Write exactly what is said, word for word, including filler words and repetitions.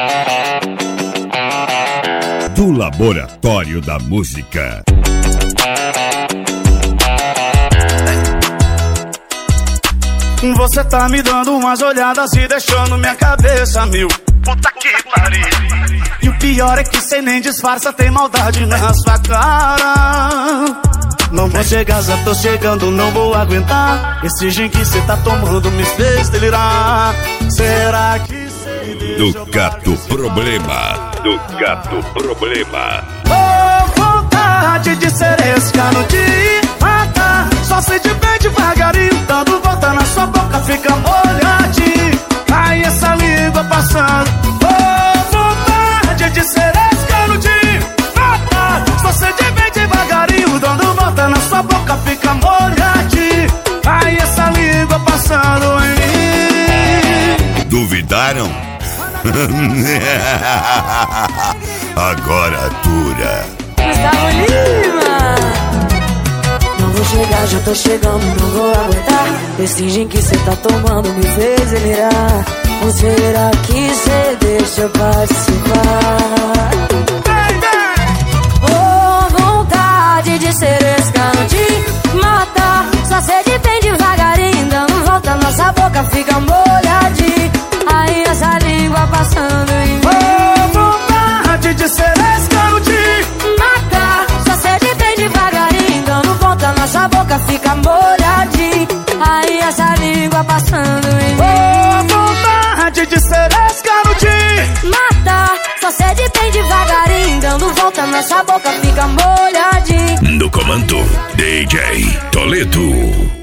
Do Laboratório da Música. Você tá me dando umas olhadas e deixando minha cabeça mil. Puta que pariu. E o pior é que cê nem disfarça, tem maldade na sua cara. Não vou chegar, já tô chegando, não vou aguentar. Esse gin que cê tá tomando me fez delirar. Será que cê me Do Gato Problema. Do Gato Problema. Oh, vontade de ser esse cano de matar. Só se de bem devagarinho, dando volta na sua boca, fica molhadinho. Ai, essa língua passando. Oh, vontade de ser esse cano de matar. Só se de bem devagarinho, dando volta na sua boca, fica molhadinho. Ai, essa língua passando em mim. Duvidaram? Agora dura. Gustavo Lima. Não vou chegar, já tô chegando, não vou aguentar. Esse gin que cê tá tomando me fez delirar. Ou será que cê deixa participar? Oh, vontade de ser esse cano de matar. Só sede bem devagarinho, dando volta, nossa boca fica molhadinha. Aí essa língua passando em mim. Oh, vontade de ser esse cano de matar. Só sede bem devagarinho, dando volta, nossa boca fica molhadinha. Aí essa língua passando em mim. Oh, vontade de ser esse cano de matar. Só sede bem devagarinho, dando volta, nossa boca fica molhadinha. No comando, D J Toledo.